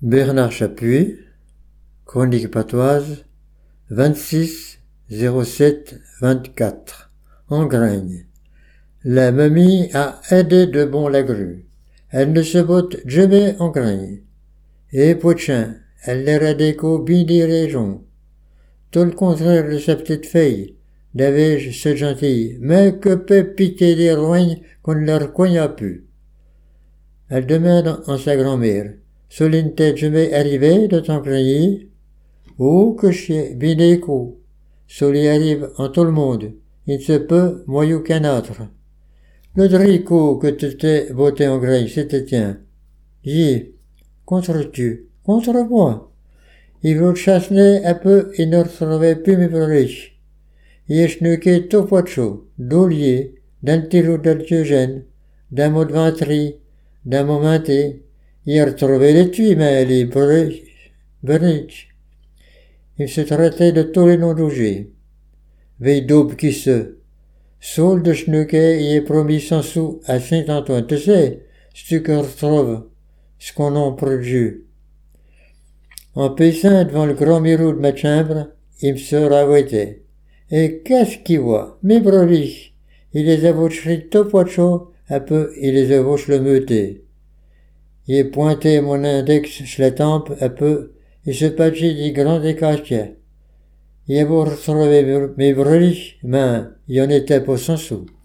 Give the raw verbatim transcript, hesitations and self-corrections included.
Bernard Chapuis, Chronique patoise, vingt-six zéro sept vingt-quatre. Engraigne. La mamie a aidé de bon la grue. Elle ne se botte jamais en graine. Et poitchin, elle l'air à déco bien des régions. Tout le contraire de sa petite fille, d'avais ce gentil, mais que peut piter des roignes qu'on ne leur coigna plus. Elle demande en sa grand-mère, Soline t'est jamais arrivé de t'engrainer? Oh, que chien, bien déco. Soli arrive en tout le monde, il se peut, moyou qu'un autre. Le dricot que tu t'es botté en graine, c'était tien. J'y, contre tu, contre moi. Il veut chasser un peu et ne retrouvait plus mes briques. Il est schnuqué tout pot chaud, d'olier, d'un tirou d'Altiogène, d'un mot de venterie, d'un momenté. Il a retrouvé les tuiles, mais les briques. Il se traitait de tous les noms d'objets. Veille d'aube qui se. Saul de Schnuquet y est promis cent sous à Saint-Antoine. Tu sais, si tu que retrouves ce qu'on en produit. En paissant devant le grand miroir de ma chambre, il me se ravoitait. Et qu'est-ce qu'il voit? Mes brebis. Il les avoucherait tout poids chaud, un peu, il les avouche le meuté. Il est pointé mon index sur la tempe, un peu, et se patchait des grands décachets. Il a beau retrouver mes brebis, mais il y en était pas cent sous.